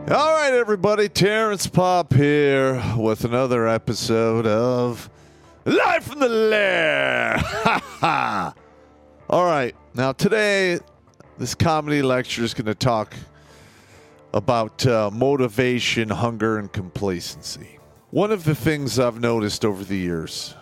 All right, everybody. Terrence Pop here with another episode of Live from the Lair. All right. Now, today, this comedy lecture is going to talk about motivation, hunger, and complacency. One of the things I've noticed over the years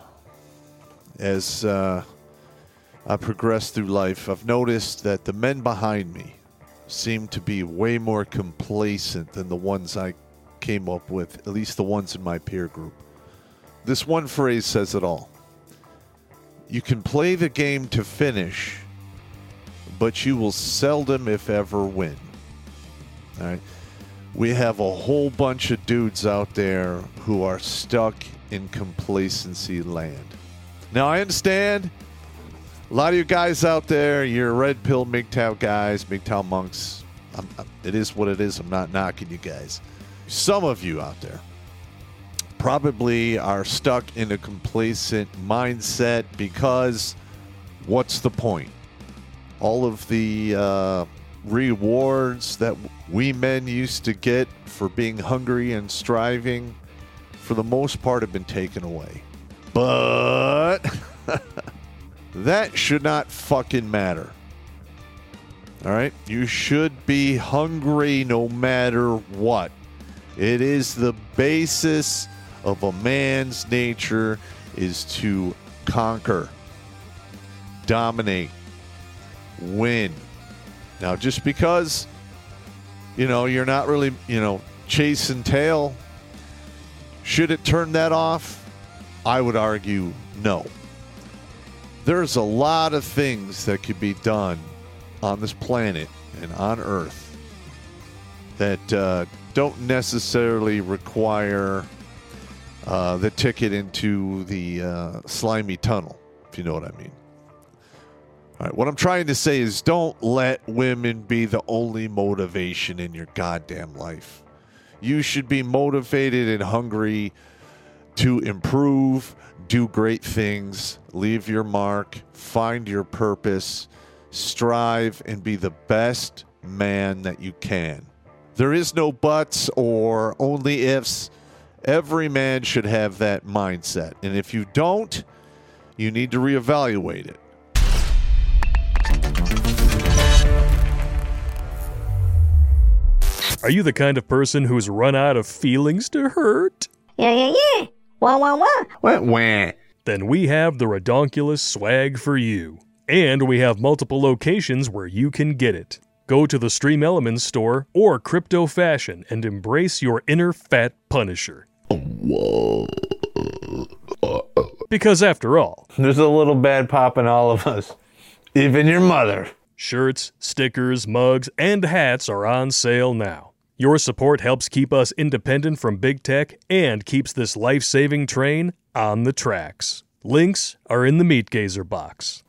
as I progress through life, I've noticed that the men behind me seem to be way more complacent than the ones I came up with, at least the ones in my peer group. This one phrase says it all. You can play the game to finish, but you will seldom, if ever, win. All right. We have a whole bunch of dudes out there who are stuck in complacency land. Now, I understand a lot of you guys out there, you're red pill MGTOW guys, MGTOW monks. It is what it is. I'm not knocking you guys. Some of you out there probably are stuck in a complacent mindset because what's the point? All of the rewards that we men used to get for being hungry and striving, for the most part, have been taken away. But that should not fucking matter. All right? You should be hungry no matter what. It is the basis of a man's nature is to conquer, dominate, win. Now, just because, you're not really, chasing tail, should it turn that off? I would argue no. There's a lot of things that could be done on this planet and on Earth that don't necessarily require the ticket into the slimy tunnel, if you know what I mean. All right, what I'm trying to say is don't let women be the only motivation in your goddamn life. You should be motivated and hungry to improve, do great things, leave your mark, find your purpose, strive, and be the best man that you can. There is no buts or only ifs. Every man should have that mindset. And if you don't, you need to reevaluate it. Are you the kind of person who's run out of feelings to hurt? Yeah. Wah, wah, wah. Wah. Then we have the Redonkulous swag for you. And we have multiple locations where you can get it. Go to the Stream Elements store or Crypto Fashion and embrace your inner fat punisher. Because after all, There's a little bad pop in all of us. Even your mother. shirts, stickers, mugs, and hats are on sale now. Your support helps keep us independent from big tech and keeps this life-saving train on the tracks. Links are in the Meat Gazer box.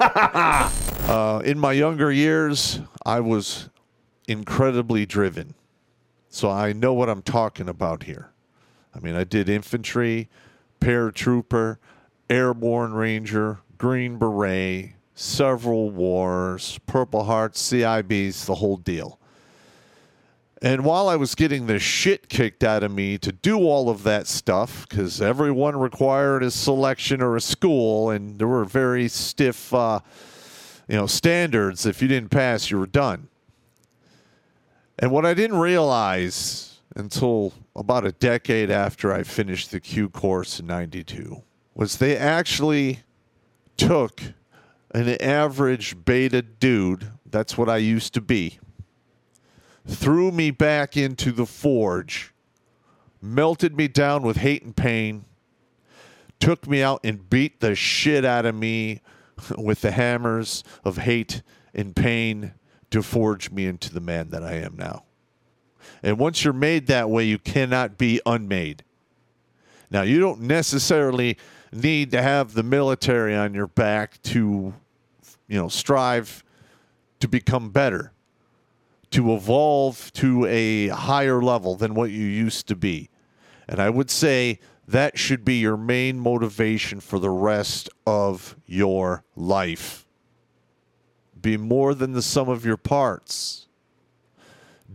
In my younger years, I was incredibly driven. So I know what I'm talking about here. I mean, I did infantry, paratrooper, airborne ranger, Green Beret, several wars, Purple Hearts, CIBs, the whole deal. And while I was getting the shit kicked out of me to do all of that stuff, because everyone required a selection or a school, and there were very stiff, standards. If you didn't pass, you were done. And what I didn't realize until about a decade after I finished the Q course in 92 was they actually took an average beta dude, that's what I used to be, threw me back into the forge, melted me down with hate and pain, took me out and beat the shit out of me with the hammers of hate and pain to forge me into the man that I am now. And once you're made that way, you cannot be unmade. Now, you don't necessarily need to have the military on your back to, strive to become better, to evolve to a higher level than what you used to be. And I would say that should be your main motivation for the rest of your life. Be more than the sum of your parts.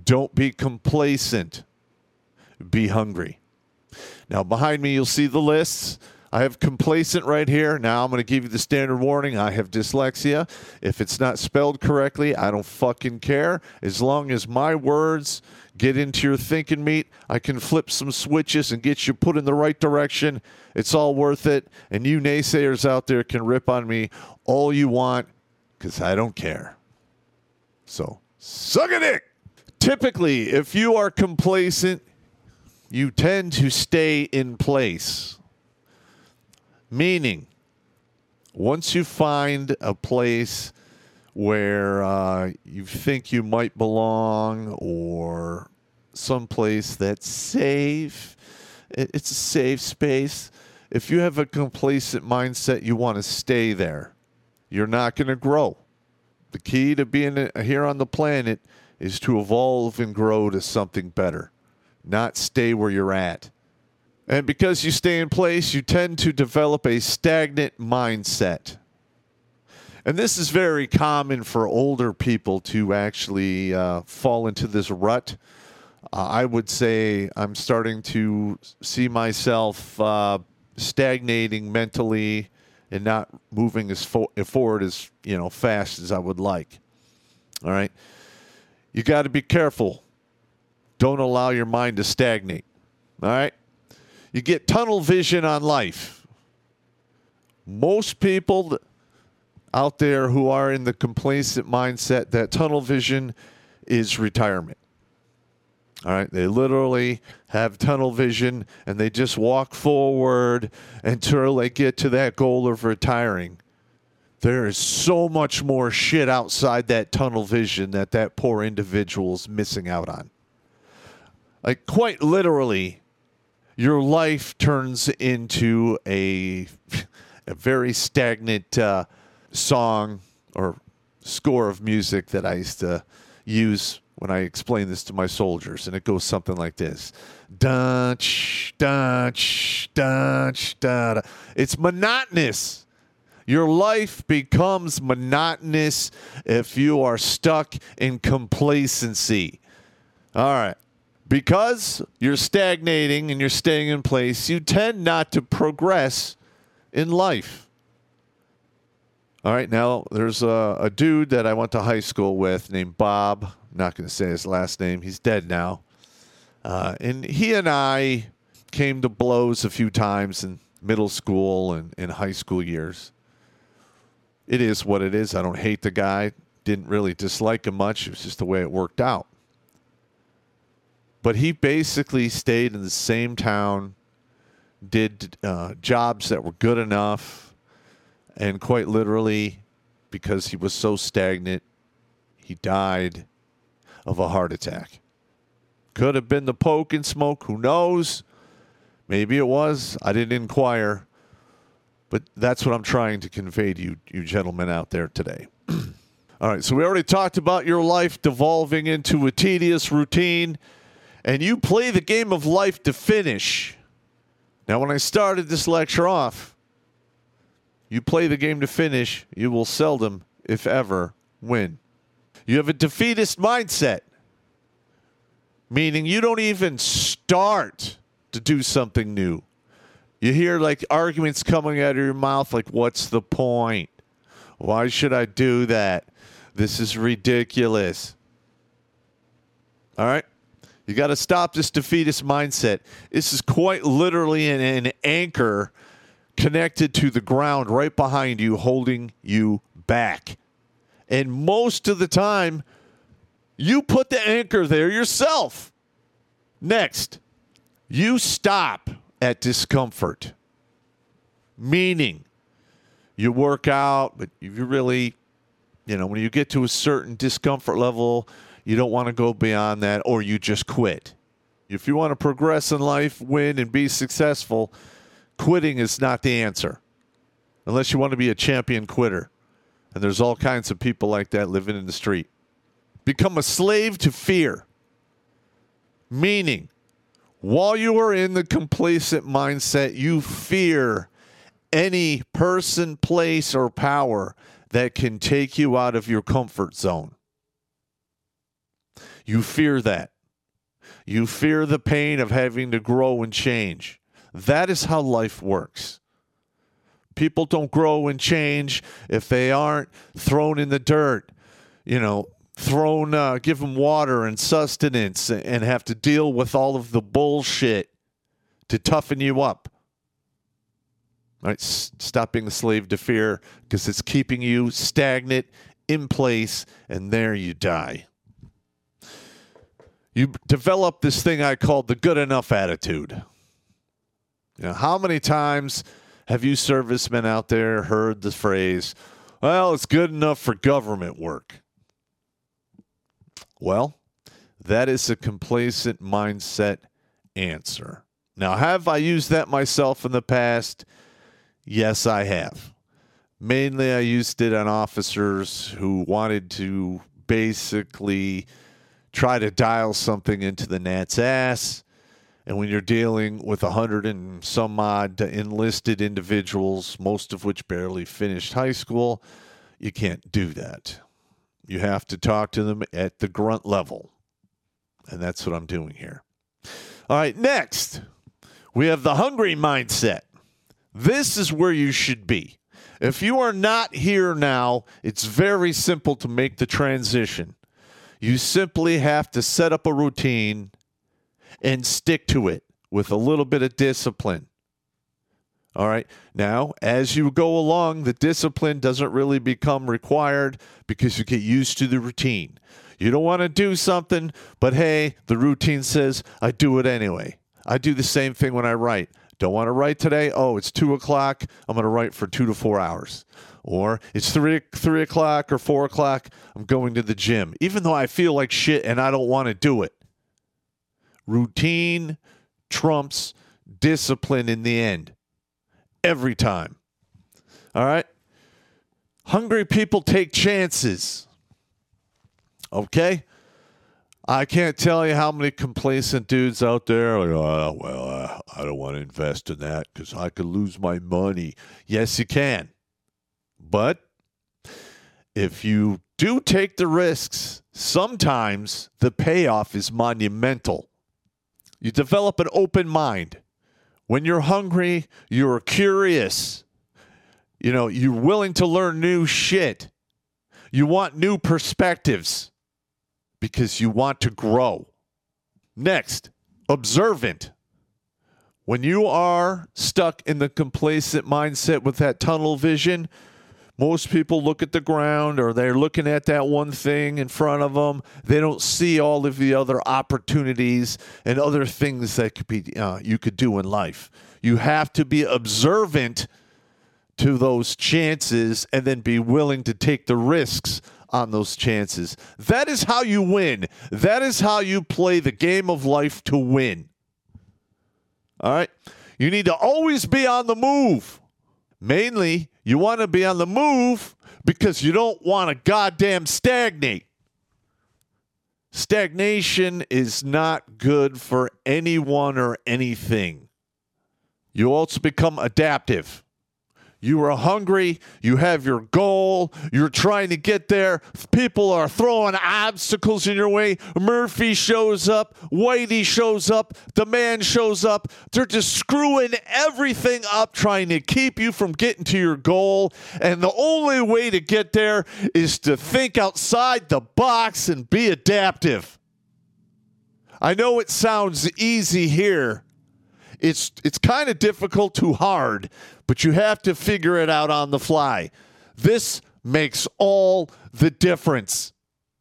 Don't be complacent. Be hungry. Now, behind me, you'll see the lists. I have complacent right here. Now, I'm going to give you the standard warning. I have dyslexia. If it's not spelled correctly, I don't fucking care. As long as my words get into your thinking meat, I can flip some switches and get you put in the right direction. It's all worth it. And you naysayers out there can rip on me all you want because I don't care. So, suck a dick. Typically, if you are complacent, you tend to stay in place. Meaning, once you find a place where you think you might belong or someplace that's safe, it's a safe space. If you have a complacent mindset, you want to stay there. You're not going to grow. The key to being here on the planet is to evolve and grow to something better, not stay where you're at. And because you stay in place, you tend to develop a stagnant mindset. And this is very common for older people to actually fall into this rut. I would say I'm starting to see myself stagnating mentally and not moving as forward as fast as I would like. All right? You got to be careful. Don't allow your mind to stagnate. All right? You get tunnel vision on life. Most people out there who are in the complacent mindset, that tunnel vision is retirement. All right, they literally have tunnel vision and they just walk forward until they get to that goal of retiring. There is so much more shit outside that tunnel vision that poor individual is missing out on. Like, quite literally, your life turns into a very stagnant song or score of music that I used to use when I explain this to my soldiers, and it goes something like this. Dun-ch, dun-ch, dun-ch, da-da. It's monotonous. Your life becomes monotonous if you are stuck in complacency. All right. Because you're stagnating and you're staying in place, you tend not to progress in life. All right, now there's a dude that I went to high school with named Bob. I'm not going to say his last name. He's dead now. And he and I came to blows a few times in middle school and in high school years. It is what it is. I don't hate the guy. Didn't really dislike him much. It was just the way it worked out. But he basically stayed in the same town, did jobs that were good enough, and quite literally, because he was so stagnant, he died of a heart attack. Could have been the poke and smoke. Who knows? Maybe it was. I didn't inquire. But that's what I'm trying to convey to you gentlemen out there today. All right, so we already talked about your life devolving into a tedious routine. And you play the game of life to finish. Now, when I started this lecture off, you play the game to finish, you will seldom, if ever, win. You have a defeatist mindset, meaning you don't even start to do something new. You hear like arguments coming out of your mouth like, what's the point? Why should I do that? This is ridiculous. All right? You got to stop this defeatist mindset. This is quite literally an anchor connected to the ground right behind you, holding you back. And most of the time, you put the anchor there yourself. Next, you stop at discomfort. Meaning, you work out, but you really, when you get to a certain discomfort level, you don't want to go beyond that, or you just quit. If you want to progress in life, win, and be successful, quitting is not the answer. Unless you want to be a champion quitter. And there's all kinds of people like that living in the street. Become a slave to fear. Meaning, while you are in the complacent mindset, you fear any person, place, or power that can take you out of your comfort zone. You fear that. You fear the pain of having to grow and change. That is how life works. People don't grow and change if they aren't thrown in the dirt, give them water and sustenance and have to deal with all of the bullshit to toughen you up. Right? Stop being a slave to fear because it's keeping you stagnant in place, and there you die. You develop this thing I call the good enough attitude. How many times have you servicemen out there heard the phrase, well, it's good enough for government work? Well, that is a complacent mindset answer. Now, have I used that myself in the past? Yes, I have. Mainly, I used it on officers who wanted to basically try to dial something into the gnat's ass. And when you're dealing with 100 and some odd enlisted individuals, most of which barely finished high school, you can't do that. You have to talk to them at the grunt level. And that's what I'm doing here. All right, next, we have the hungry mindset. This is where you should be. If you are not here now, it's very simple to make the transition. You simply have to set up a routine and stick to it with a little bit of discipline. All right. Now, as you go along, the discipline doesn't really become required because you get used to the routine. You don't want to do something, but hey, the routine says I do it anyway. I do the same thing when I write. Don't want to write today? Oh, it's 2 o'clock. I'm going to write for 2 to 4 hours. Or it's 3 o'clock or 4 o'clock. I'm going to the gym, even though I feel like shit and I don't want to do it. Routine trumps discipline in the end. Every time. All right? Hungry people take chances. Okay? I can't tell you how many complacent dudes out there are like, I don't want to invest in that because I could lose my money. Yes, you can. But if you do take the risks, sometimes the payoff is monumental. You develop an open mind. When you're hungry, you're curious. You're willing to learn new shit. You want new perspectives because you want to grow. Next, observant. When you are stuck in the complacent mindset with that tunnel vision, most people look at the ground or they're looking at that one thing in front of them. They don't see all of the other opportunities and other things that could be you could do in life. You have to be observant to those chances and then be willing to take the risks on those chances. That is how you win. That is how you play the game of life to win. All right? You need to always be on the move. Mainly, you want to be on the move because you don't want to goddamn stagnate. Stagnation is not good for anyone or anything. You also become adaptive. You are hungry. You have your goal. You're trying to get there. People are throwing obstacles in your way. Murphy shows up. Whitey shows up. The man shows up. They're just screwing everything up, trying to keep you from getting to your goal. And the only way to get there is to think outside the box and be adaptive. I know it sounds easy here. It's kind of difficult to hard, but you have to figure it out on the fly. This makes all the difference.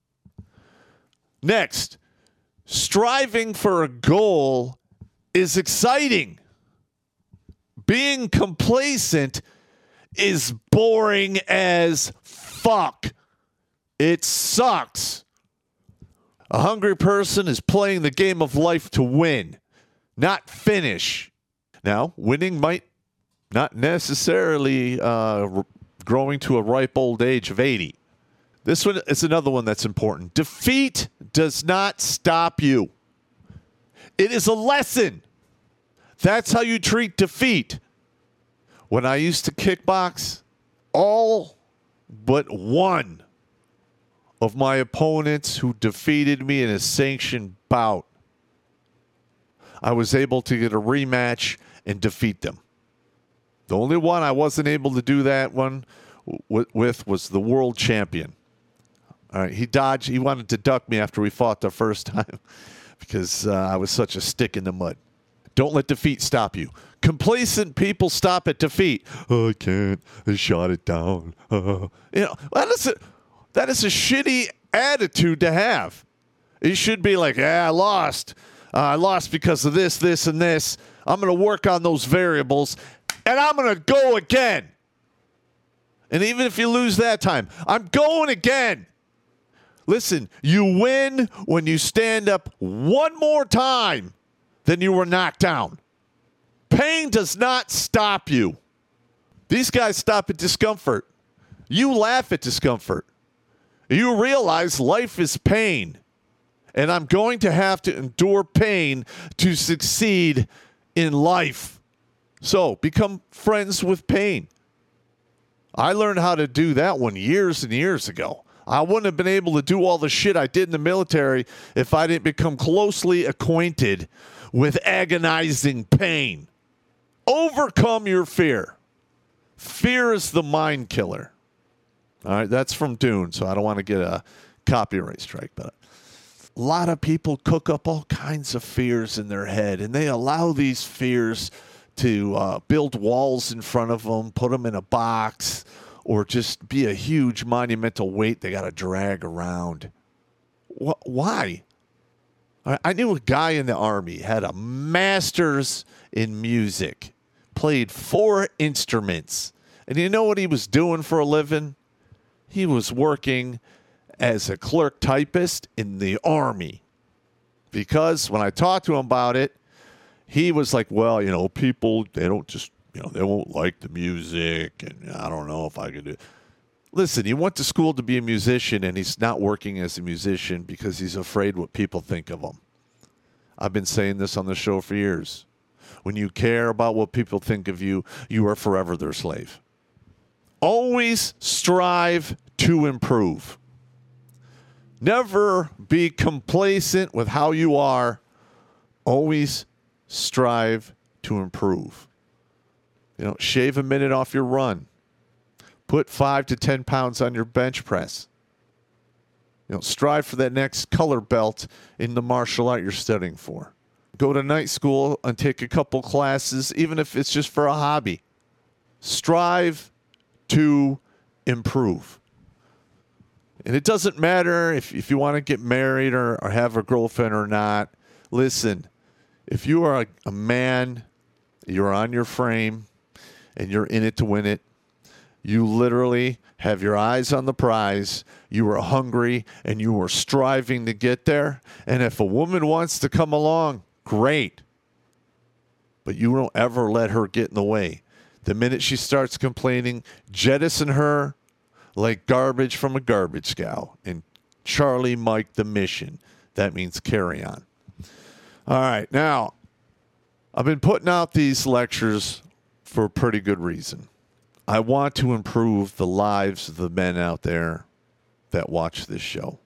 Next, striving for a goal is exciting. Being complacent is boring as fuck. It sucks. A hungry person is playing the game of life to win, not finish. Now, winning might not necessarily growing to a ripe old age of 80. This one is another one that's important. Defeat does not stop you. It is a lesson. That's how you treat defeat. When I used to kickbox, all but one of my opponents who defeated me in a sanctioned bout, I was able to get a rematch and defeat them. The only one I wasn't able to do that one with was the world champion. All right, he dodged. He wanted to duck me after we fought the first time because I was such a stick in the mud. Don't let defeat stop you. Complacent people stop at defeat. Oh, I can't. I shot it down. That is a shitty attitude to have. You should be like, I lost. I lost because of this, this, and this. I'm going to work on those variables, and I'm going to go again. And even if you lose that time, I'm going again. Listen, you win when you stand up one more time than you were knocked down. Pain does not stop you. These guys stop at discomfort. You laugh at discomfort. You realize life is pain. And I'm going to have to endure pain to succeed in life. So become friends with pain. I learned how to do that one years and years ago. I wouldn't have been able to do all the shit I did in the military if I didn't become closely acquainted with agonizing pain. Overcome your fear. Fear is the mind killer. All right, that's from Dune, so I don't want to get a copyright strike, but a lot of people cook up all kinds of fears in their head, and they allow these fears to build walls in front of them, put them in a box, or just be a huge monumental weight they got to drag around. Why? I knew a guy in the Army, had a master's in music, played 4 instruments. And you know what he was doing for a living? He was working as a clerk typist in the Army. Because when I talked to him about it, he was like, well, people, they don't just, they won't like the music, and I don't know if I could do it. Listen, he went to school to be a musician, and he's not working as a musician because he's afraid what people think of him. I've been saying this on the show for years. When you care about what people think of you, you are forever their slave. Always strive to improve. Never be complacent with how you are. Always strive to improve. Shave a minute off your run. Put 5 to 10 pounds on your bench press. Strive for that next color belt in the martial art you're studying for. Go to night school and take a couple classes, even if it's just for a hobby. Strive to improve. And it doesn't matter if you want to get married or have a girlfriend or not. Listen, if you are a man, you're on your frame, and you're in it to win it, you literally have your eyes on the prize. You are hungry, and you are striving to get there. And if a woman wants to come along, great. But you don't ever let her get in the way. The minute she starts complaining, jettison her like garbage from a garbage scow. And Charlie Mike the mission. That means carry on. All right. Now, I've been putting out these lectures for a pretty good reason. I want to improve the lives of the men out there that watch this show.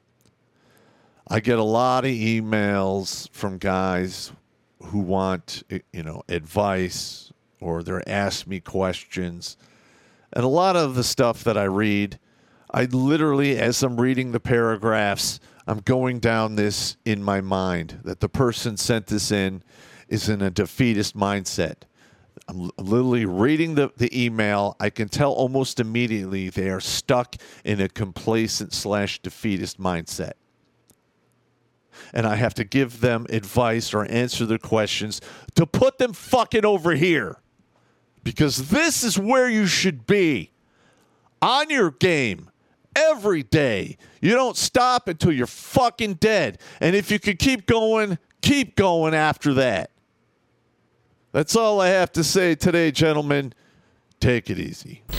I get a lot of emails from guys who want, advice, or they're asking me questions. And a lot of the stuff that I read, I literally, as I'm reading the paragraphs, I'm going down this in my mind, that the person sent this in is in a defeatist mindset. I'm literally reading the email. I can tell almost immediately they are stuck in a complacent/defeatist mindset. And I have to give them advice or answer their questions to put them fucking over here. Because this is where you should be. On your game. Every day. You don't stop until you're fucking dead. And if you can keep going after that. That's all I have to say today, gentlemen. Take it easy.